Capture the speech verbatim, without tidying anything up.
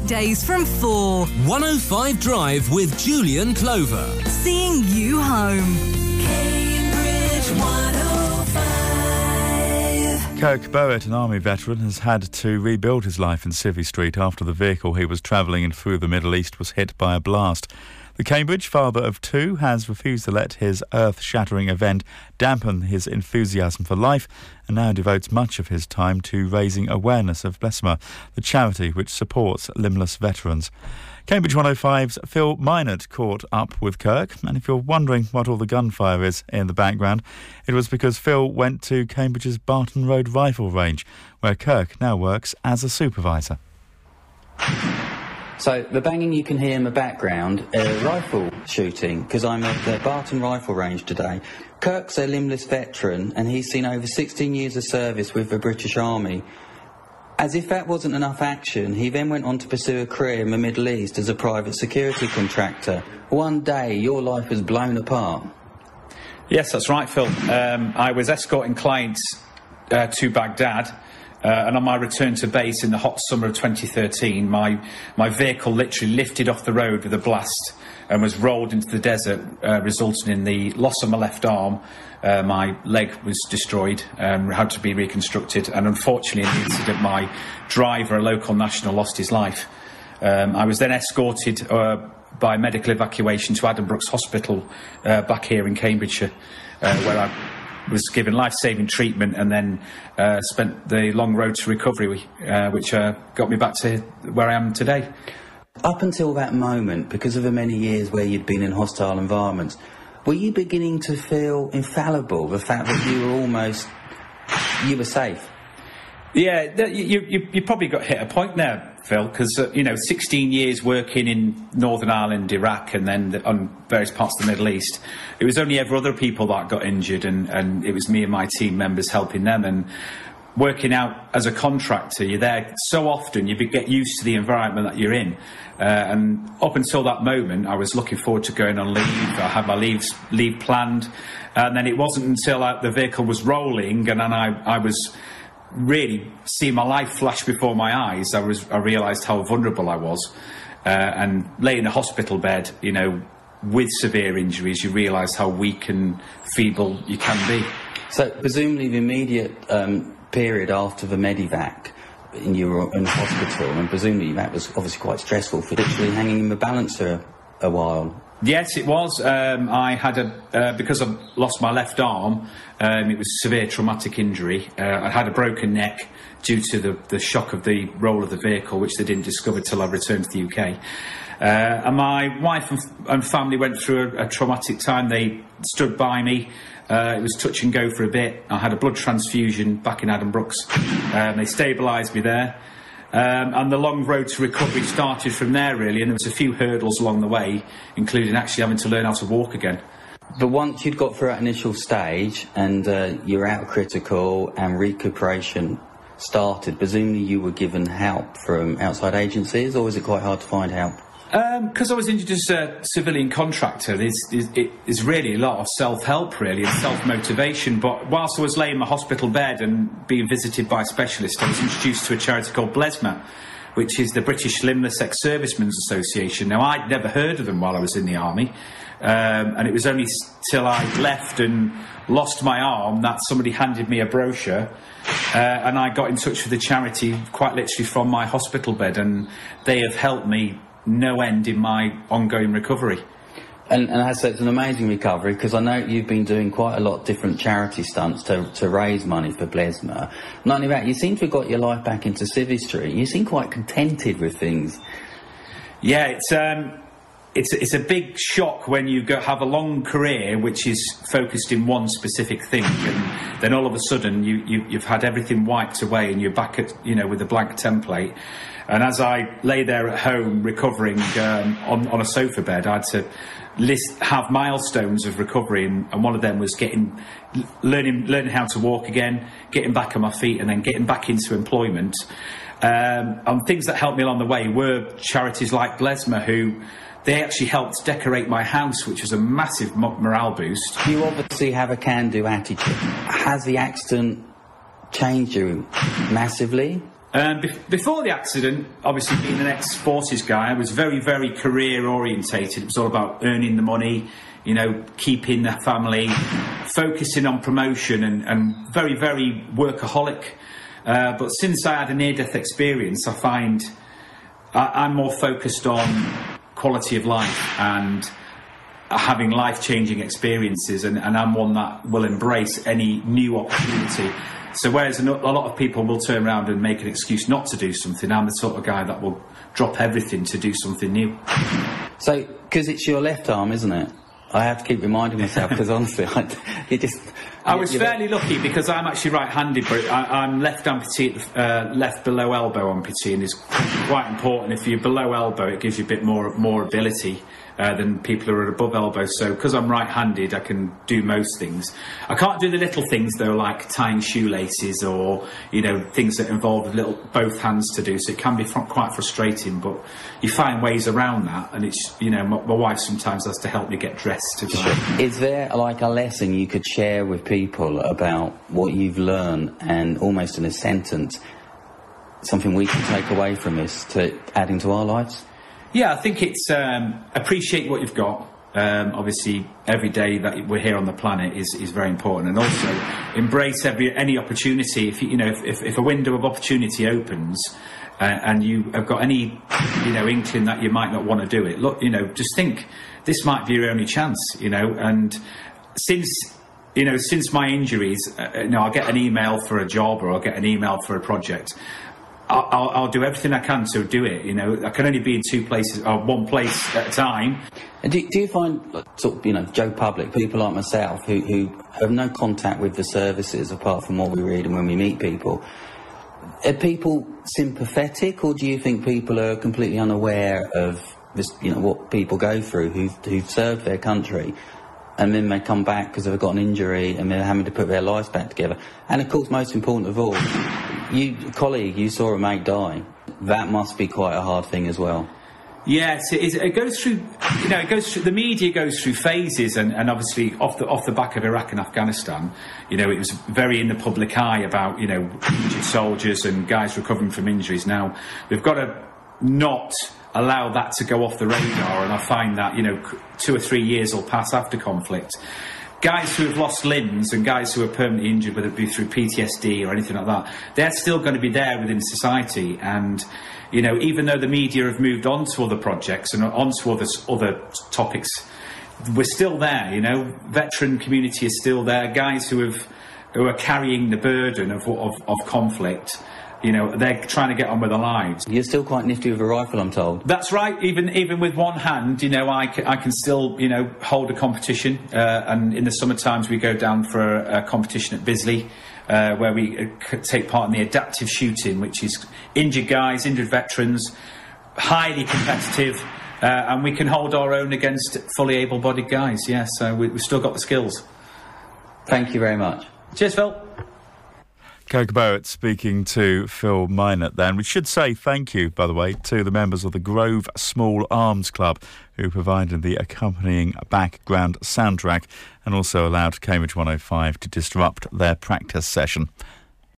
weekdays from four. one oh five Drive with Julian Clover. Seeing you home. Cambridge one oh five. Kirk Bowett, an Army veteran, has had to rebuild his life in Civvy Street after the vehicle he was travelling in through the Middle East was hit by a blast. The Cambridge father of two has refused to let his earth-shattering event dampen his enthusiasm for life and now devotes much of his time to raising awareness of Blesma, the charity which supports limbless veterans. Cambridge one oh five's Phil Minard caught up with Kirk, and if you're wondering what all the gunfire is in the background, it was because Phil went to Cambridge's Barton Road Rifle Range, where Kirk now works as a supervisor. So the banging you can hear in the background, uh, rifle shooting, because I'm at the Barton Rifle Range today. Kirk's a limbless veteran, and he's seen over sixteen years of service with the British Army. As if that wasn't enough action, he then went on to pursue a career in the Middle East as a private security contractor. One day, your life was blown apart. Yes, that's right, Phil. Um, I was escorting clients uh, to Baghdad. Uh, and on my return to base in the hot summer of twenty thirteen, my, my vehicle literally lifted off the road with a blast and was rolled into the desert, uh, resulting in the loss of my left arm. Uh, my leg was destroyed and had to be reconstructed, and unfortunately in the incident my driver, a local national, lost his life. Um, I was then escorted uh, by medical evacuation to Addenbrooke's Hospital uh, back here in Cambridgeshire, uh, where I was given life-saving treatment and then uh, spent the long road to recovery, uh, which uh, got me back to where I am today. Up until that moment, because of the many years where you'd been in hostile environments, were you beginning to feel infallible, the fact that you were almost, you were safe? Yeah, you, you, you probably got hit a point there, Phil, because, uh, you know, sixteen years working in Northern Ireland, Iraq, and then the, on various parts of the Middle East, it was only ever other people that got injured, and, and it was me and my team members helping them. And working out as a contractor, you're there so often, you get used to the environment that you're in. Uh, and up until that moment, I was looking forward to going on leave. I had my leaves, leave planned. And then it wasn't until uh, the vehicle was rolling and then I, I was really seeing my life flash before my eyes, I was I realised how vulnerable I was. Uh, and laying in a hospital bed, you know, with severe injuries, you realise how weak and feeble you can be. So presumably the immediate um, period after the Medivac, in your in hospital, and presumably that was obviously quite stressful for literally hanging in the balance for a, a while. Yes, it was. Um, I had a uh, because I lost my left arm. Um, it was severe traumatic injury. Uh, I had a broken neck due to the, the shock of the roll of the vehicle, which they didn't discover till I returned to the U K. Uh, and my wife and, and family went through a, a traumatic time. They stood by me. Uh, it was touch and go for a bit. I had a blood transfusion back in Addenbrooke's. Um, they stabilised me there. Um, and the long road to recovery started from there, really, and there was a few hurdles along the way, including actually having to learn how to walk again. But once you'd got through that initial stage and uh, you were out of critical and recuperation started, presumably you were given help from outside agencies, or was it quite hard to find help? Because um, I was injured as a civilian contractor, there's, it is really a lot of self-help, really, and self-motivation. But whilst I was laying in my hospital bed and being visited by specialists, I was introduced to a charity called Blesma, which is the British Limbless Ex-Servicemen's Association. Now, I'd never heard of them while I was in the army, um, and it was only till I left and lost my arm that somebody handed me a brochure, uh, and I got in touch with the charity quite literally from my hospital bed, and they have helped me no end in my ongoing recovery. And, and as I said, it's an amazing recovery, because I know you've been doing quite a lot of different charity stunts to, to raise money for Blesma. Not only that, you seem to have got your life back into Civvy Street. You seem quite contented with things. Yeah, it's um, it's it's a big shock when you go, have a long career which is focused in one specific thing, and then all of a sudden you, you you've had everything wiped away and you're back at, you know, with a blank template. And as I lay there at home recovering um, on, on a sofa bed, I had to list, have milestones of recovery, and, and one of them was getting, learning, learning how to walk again, getting back on my feet, and then getting back into employment. Um, and things that helped me along the way were charities like Blesma, who they actually helped decorate my house, which was a massive morale boost. You obviously have a can-do attitude. Has the accident changed you massively? Um, be- before the accident, obviously being an ex-forces guy, I was very, very career-orientated. It was all about earning the money, you know, keeping the family, focusing on promotion, and, and very, very workaholic. Uh, but since I had a near-death experience, I find I- I'm more focused on quality of life and having life-changing experiences, and, and I'm one that will embrace any new opportunity. So whereas a lot of people will turn around and make an excuse not to do something, I'm the sort of guy that will drop everything to do something new. So, because it's your left arm, isn't it? I have to keep reminding myself, because honestly, I, it just... I was fairly lucky because I'm actually right-handed, but I, I'm left amputee, uh, left below elbow amputee, and it's quite important. If you're below elbow, it gives you a bit more more ability uh, than people who are above elbow. So because I'm right-handed, I can do most things. I can't do the little things though, like tying shoelaces or you know things that involve little both hands to do. So it can be fr- quite frustrating, but you find ways around that, and it's you know my, my wife sometimes has to help me get dressed. Sure. Is there like a lesson you could share with people about what you've learned, and almost in a sentence, something we can take away from this to add into our lives? Yeah, I think it's um, appreciate what you've got. Um, obviously, every day that we're here on the planet is, is very important, and also embrace every any opportunity. If you, you know, if, if, if a window of opportunity opens, uh, and you have got any, you know, inkling that you might not want to do it, look, you know, just think this might be your only chance, you know. And since you know, since my injuries, uh, you know, I'll get an email for a job or I'll get an email for a project. I'll, I'll, I'll do everything I can to do it. You know, I can only be in two places or one place at a time. And do, do you find, sort of, you know, Joe Public, people like myself who, who have no contact with the services apart from what we read and when we meet people, are people sympathetic, or do you think people are completely unaware of this, you know, what people go through who've, who've served their country, and then they come back because they've got an injury and they're having to put their lives back together? And of course, most important of all, you, colleague, you saw a mate die. That must be quite a hard thing as well. Yes, it, is, it goes through. You know, it goes through. The media goes through phases, and, and obviously off the off the back of Iraq and Afghanistan, you know, it was very in the public eye about you know injured soldiers and guys recovering from injuries. Now we've got to not allow that to go off the radar, and I find that you know two or three years will pass after conflict. Guys who have lost limbs and guys who are permanently injured, whether it be through P T S D or anything like that, they're still going to be there within society. And you know, even though the media have moved on to other projects and on to other other topics, we're still there. You know, veteran community is still there. Guys who have who are carrying the burden of of, of conflict. You know, they're trying to get on with their lives. You're still quite nifty with a rifle, I'm told. That's right. Even even with one hand, you know, I can, I can still, you know, hold a competition. Uh, and in the summer times, we go down for a, a competition at Bisley, uh, where we uh, take part in the adaptive shooting, which is injured guys, injured veterans, highly competitive, uh, and we can hold our own against fully able-bodied guys. Yeah, so we, we've still got the skills. Thank you very much. Cheers, Phil. Coca Barrett speaking to Phil Minott then. We should say thank you, by the way, to the members of the Grove Small Arms Club who provided the accompanying background soundtrack and also allowed Cambridge one oh five to disrupt their practice session.